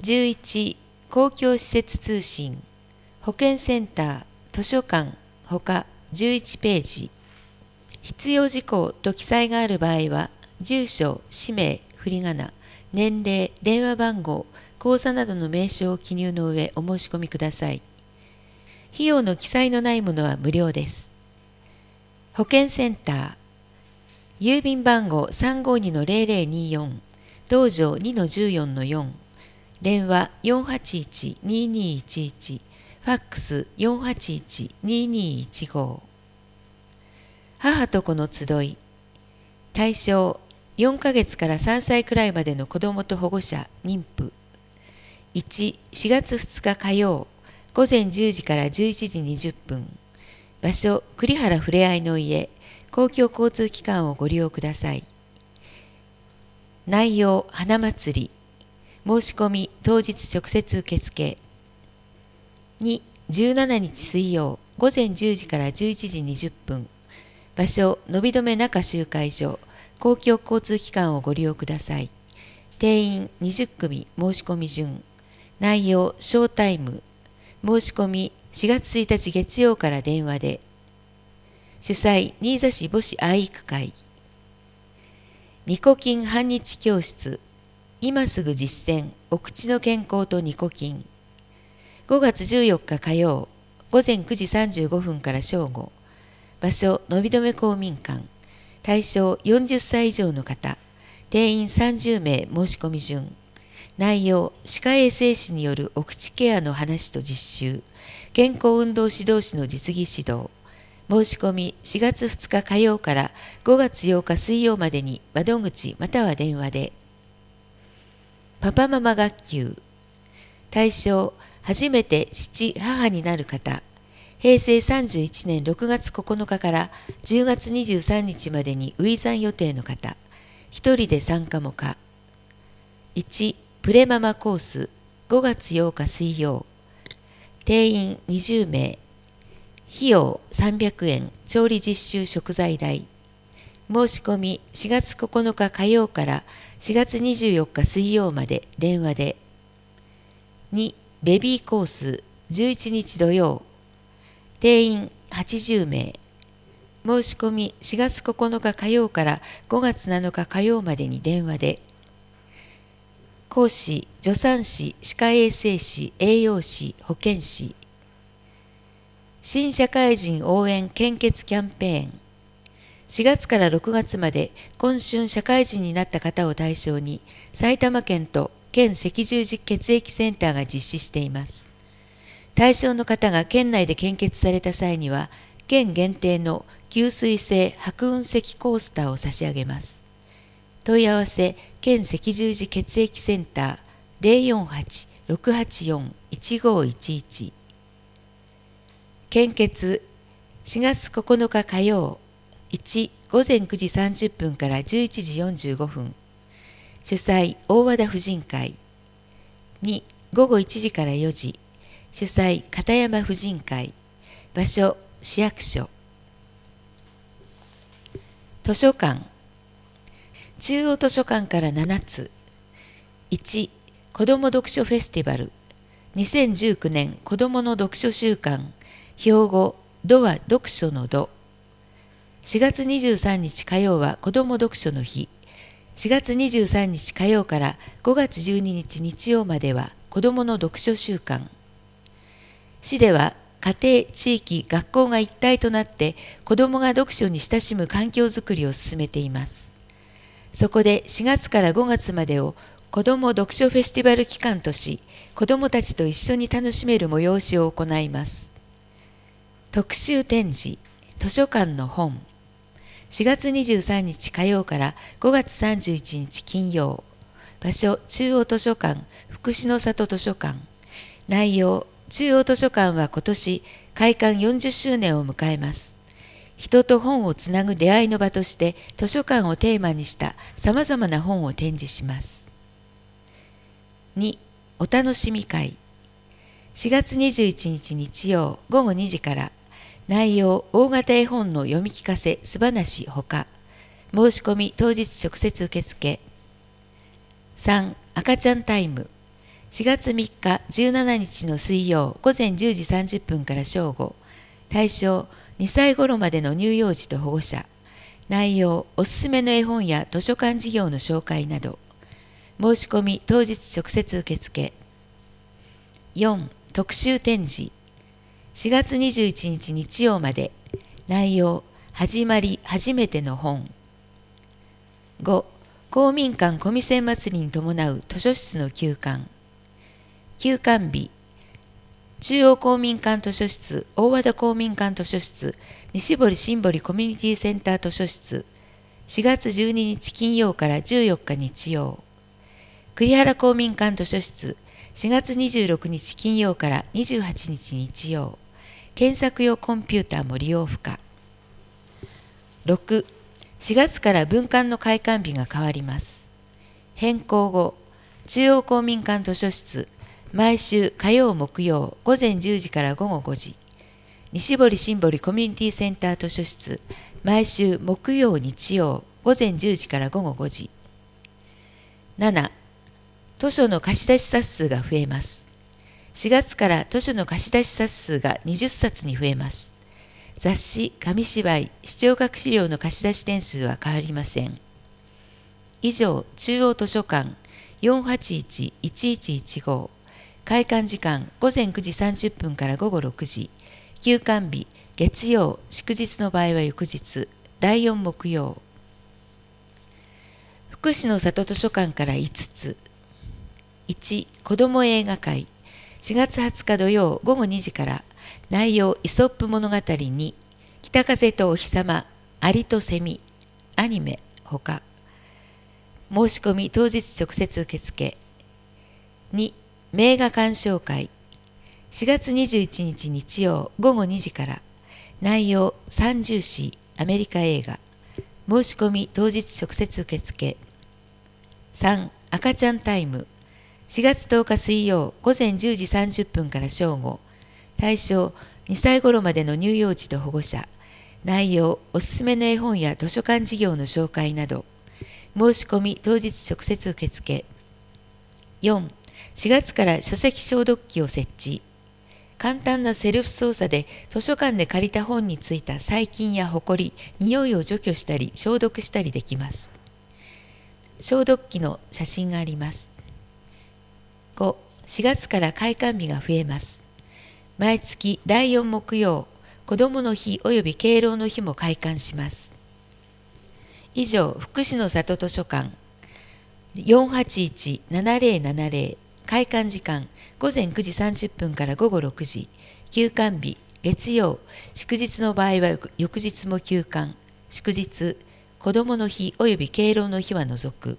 11、公共施設通信、保健センター、図書館、ほか11ページ。必要事項と記載がある場合は、住所、氏名、振り仮名、年齢、電話番号、口座などの名称を記入の上お申し込みください。費用の記載のないものは無料です。保健センター、郵便番号352-0024、道場2-14-4、電話481-2211、ファックス481-2215。母と子の集い。対象、4ヶ月から3歳くらいまでの子どもと保護者、妊婦。1、4月2日火曜、午前10時から11時20分。場所、栗原ふれあいの家、公共交通機関をご利用ください。内容、花祭り。申し込み、当日直接受付。2、17日水曜、午前10時から11時20分。場所、のびどめ中集会所、公共交通機関をご利用ください。定員20組、申し込み順。内容、ショータイム。申し込み、4月1日月曜から電話で。主催、新座市母子愛育会。ニコキン半日教室。今すぐ実践、お口の健康とニコキン。5月14日火曜、午前9時35分から正午。場所、のびどめ公民館。対象40歳以上の方。定員30名申し込み順。内容、歯科衛生士によるお口ケアの話と実習。健康運動指導士の実技指導。申し込み4月2日火曜から5月8日水曜までに窓口または電話で。パパママ学級。対象、初めて父・母になる方。平成31年6月9日から10月23日までに初産予定の方。1人で3科目。1、プレママコース。5月8日水曜。定員20名。費用300円。調理実習食材代。申し込み4月9日火曜から4月24日水曜まで電話で。2、ベビーコース11日土曜。定員80名。申し込み4月9日火曜から5月7日火曜までに電話で。講師、助産師、歯科衛生士、栄養士、保健師。新社会人応援献血キャンペーン。4月から6月まで今春社会人になった方を対象に埼玉県と県赤十字血液センターが実施しています。対象の方が県内で献血された際には県限定の吸水性白雲石コースターを差し上げます。問い合わせ県赤十字血液センター 048-684-1511。献血4月9日火曜。1、午前9時30分から11時45分。主催、大和田婦人会。2、午後1時から4時。主催、片山婦人会。場所、市役所。図書館。中央図書館から7つ。1、子ども読書フェスティバル。2019年子どもの読書週間。標語、ドは読書のド。4月23日火曜は子ども読書の日。4月23日火曜から5月12日日曜までは子どもの読書週間。市では家庭、地域、学校が一体となって子どもが読書に親しむ環境づくりを進めています。そこで4月から5月までを子ども読書フェスティバル期間とし、子どもたちと一緒に楽しめる催しを行います。特集展示、図書館の本。4月23日火曜から5月31日金曜。場所、中央図書館、福祉の里図書館。内容、中央図書館は今年開館40周年を迎えます。人と本をつなぐ出会いの場として図書館をテーマにしたさまざまな本を展示します。2、お楽しみ会。4月21日日曜午後2時から。内容、大型絵本の読み聞かせ、素話ほか。申し込み当日直接受付。3、赤ちゃんタイム。 4月3日17日の水曜午前10時30分から正午。対象2歳頃までの乳幼児と保護者。内容おすすめの絵本や図書館事業の紹介など。申し込み当日直接受付。4. 特集展示4月21日日曜まで。内容始まり初めての本。5. 公民館小見線祭りに伴う図書室の休館。休館日中央公民館図書室、大和田公民館図書室、西堀新堀コミュニティセンター図書室。4月12日金曜から14日日曜。栗原公民館図書室、4月26日金曜から28日日曜。検索用コンピューターも利用不可。6. 4月から分館の開館日が変わります。変更後、中央公民館図書室、毎週火曜木曜午前10時から午後5時。西堀新堀コミュニティセンター図書室、毎週木曜日曜午前10時から午後5時。7. 図書の貸し出し冊数が増えます。4月から図書の貸し出し冊数が20冊に増えます。雑誌、紙芝居、視聴覚資料の貸し出し点数は変わりません。以上、中央図書館 481-1115。開館時間午前9時30分から午後6時。休館日月曜、祝日の場合は翌日、第4木曜。福祉の里図書館から5つ。1. 子ども映画会4月20日土曜午後2時から。内容イソップ物語2、北風とお日様、アリとセミ、アニメほか。申し込み当日直接受付。2. 名画鑑賞会4月21日日曜午後2時から。内容三重視アメリカ映画。申し込み当日直接受付。3. 赤ちゃんタイム4月10日水曜午前10時30分から正午。対象2歳頃までの乳幼児と保護者。内容おすすめの絵本や図書館事業の紹介など。申し込み当日直接受付。4. 4月から書籍消毒器を設置。簡単なセルフ操作で図書館で借りた本についた細菌やほこり、匂いを除去したり消毒したりできます。消毒器の写真があります。5. 4月から開館日が増えます。毎月第4木曜、子どもの日及び敬老の日も開館します。以上、福祉の里図書館 481-7070。開館時間午前9時30分から午後6時。休館日月曜、祝日の場合は翌日も休館。祝日、子どもの日及び敬老の日は除く。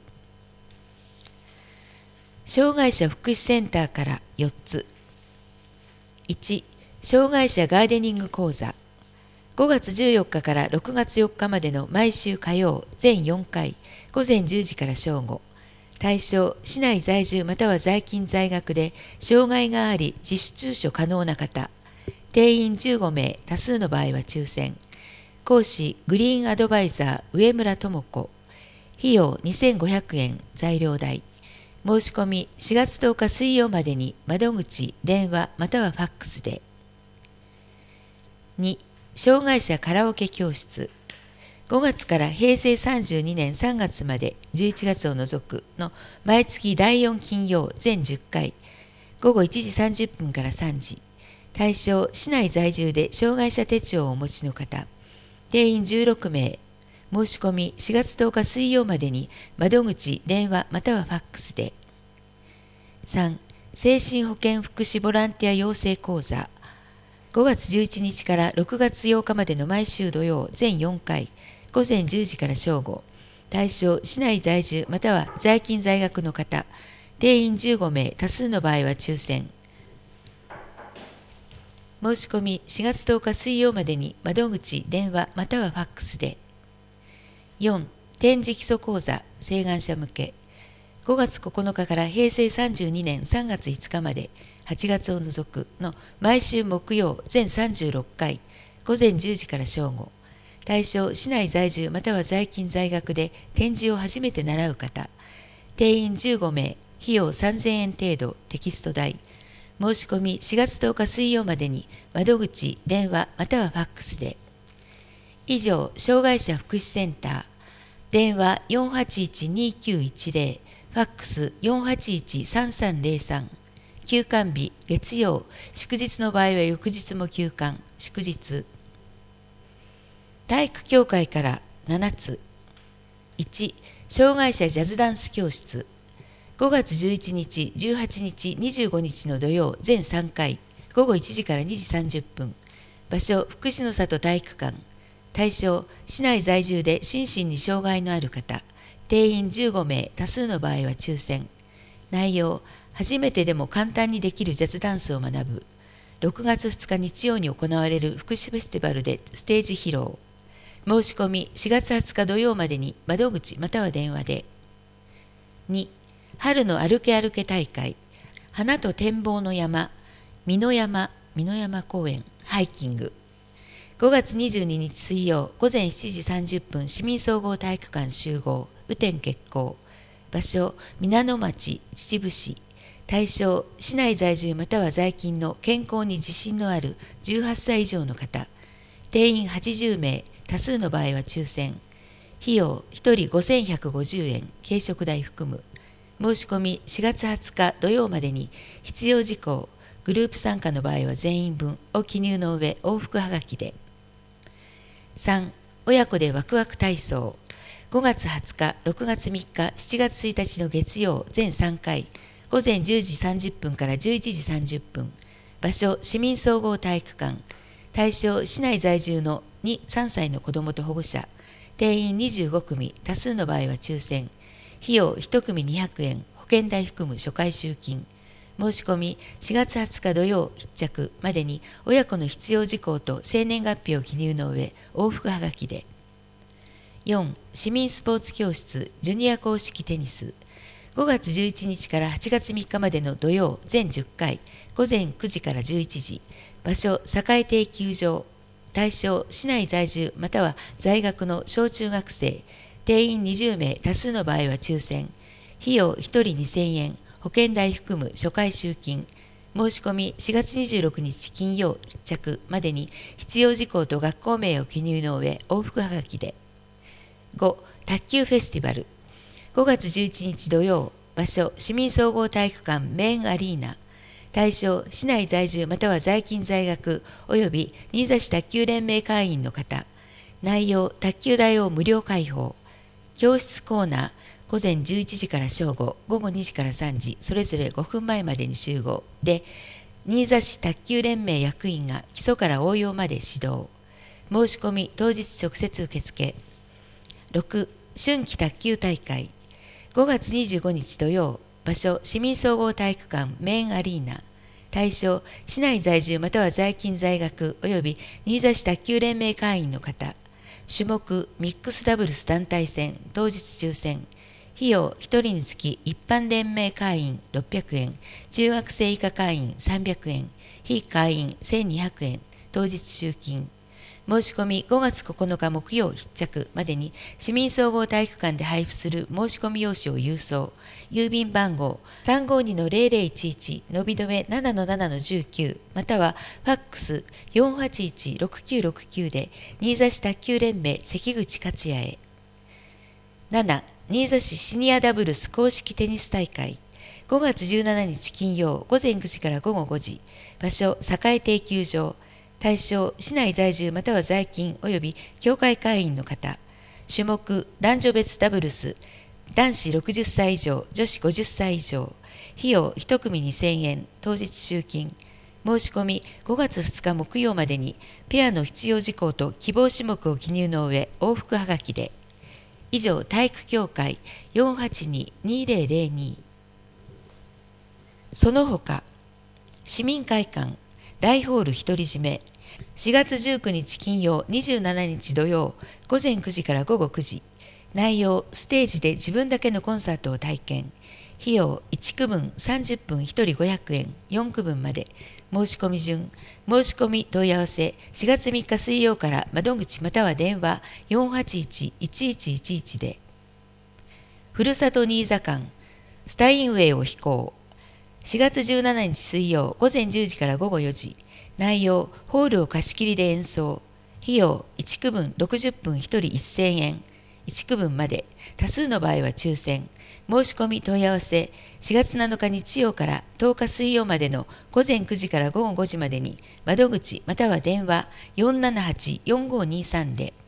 障害者福祉センターから4つ。1. 障害者ガーデニング講座5月14日から6月4日までの毎週火曜全4回午前10時から正午。対象市内在住または在勤在学で障害があり自主駐所可能な方。定員15名、多数の場合は抽選。講師グリーンアドバイザー上村智子。費用2500円、材料代。申し込み4月10日水曜までに窓口、電話またはファックスで。2. 障害者カラオケ教室5月から平成32年3月まで11月を除くの毎月第4金曜全10回午後1時30分から3時。対象市内在住で障害者手帳をお持ちの方。定員16名。申し込み4月10日水曜までに窓口、電話またはファックスで。3. 精神保健福祉ボランティア養成講座5月11日から6月8日までの毎週土曜全4回午前10時から正午。対象市内在住または在勤在学の方。定員15名、多数の場合は抽選。申し込み4月10日水曜までに窓口、電話またはファックスで。4. 展示基礎講座請願者向け5月9日から平成32年3月5日まで8月を除くの毎週木曜全36回午前10時から正午。対象市内在住または在勤在学で展示を初めて習う方。定員15名。 費用3000円程度、テキスト代。申し込み4月10日水曜までに窓口、電話またはファックスで。以上、障害者福祉センター、電話481-2910、ファックス481-3303、休館日、月曜、祝日の場合は翌日も休館、祝日。体育協会から7つ。1、障害者ジャズダンス教室。5月11日、18日、25日の土曜、全3回、午後1時から2時30分。場所、福祉の里体育館。対象、市内在住で心身に障害のある方。定員15名、多数の場合は抽選。内容、初めてでも簡単にできるジャズダンスを学ぶ。6月2日日曜に行われる福祉フェスティバルでステージ披露。申し込み4月20日土曜までに窓口または電話で。2、春の歩け歩け大会。花と展望の山、美濃山公園、ハイキング。5月22日水曜午前7時30分市民総合体育館集合、雨天決行。場所、皆野町、秩父市。対象、市内在住または在勤の健康に自信のある18歳以上の方。定員80名、多数の場合は抽選。費用、1人5150円、軽食代含む。申し込み4月20日土曜までに必要事項、グループ参加の場合は全員分を記入の上、往復はがきで。3、親子でワクワク体操。5月20日、6月3日、7月1日の月曜、全3回、午前10時30分から11時30分。場所、市民総合体育館。対象、市内在住の2、3歳の子どもと保護者。定員25組、多数の場合は抽選。費用1組200円、保険代含む初回集金。申し込み4月20日土曜必着までに親子の必要事項と生年月日を記入の上、往復はがきで。4、市民スポーツ教室ジュニア公式テニス。5月11日から8月3日までの土曜全10回、午前9時から11時。場所、栄定球場。対象、市内在住または在学の小中学生。定員20名、多数の場合は抽選。費用1人2000円、保険代含む初回集金。申し込み4月26日金曜必着までに必要事項と学校名を記入の上、往復はがきで。5、卓球フェスティバル。5月11日土曜、場所、市民総合体育館メインアリーナ。対象、市内在住または在勤在学及び新座市卓球連盟会員の方。内容、卓球台を無料開放。教室コーナー、午前11時から正午、午後2時から3時、それぞれ5分前までに集合で、新座市卓球連盟役員が基礎から応用まで指導。申し込み当日直接受付。6、春季卓球大会。5月25日土曜、場所、市民総合体育館メインアリーナ。対象、市内在住または在勤在学及び新座市卓球連盟会員の方。種目、ミックスダブルス団体戦、当日抽選。費用、1人につき一般連盟会員600円、中学生以下会員300円、非会員1200円、当日集金。申し込み5月9日木曜必着までに市民総合体育館で配布する申し込み用紙を郵送。郵便番号 352-0011 のび止め 7-7-19 またはファックス 481-6969 で新座市卓球連盟関口克也へ。7、新座市シニアダブルス公式テニス大会。5月17日金曜午前9時から午後5時。場所、栄定球場。対象、市内在住または在勤及び協会会員の方。種目、男女別ダブルス。男子60歳以上、女子50歳以上。費用1組2000円、当日集金。申し込み5月2日木曜までにペアの必要事項と希望種目を記入の上、往復はがきで。以上、体育協会 482-2002。その他、市民会館大ホール独り占め。4月19日金曜、27日土曜、午前9時から午後9時。内容、ステージで自分だけのコンサートを体験。費用、1区分30分1人500円、4区分まで。申し込み順。申し込み問い合わせ、4月3日水曜から窓口または電話 481-1111 で。ふるさと新座館。 スタインウェイを飛行。4月17日水曜午前10時から午後4時。内容、ホールを貸し切りで演奏。費用、1区分60分1人1000円。1区分まで。多数の場合は抽選。申し込み問い合わせ、4月7日日曜から10日水曜までの午前9時から午後5時までに、窓口または電話478-4523で。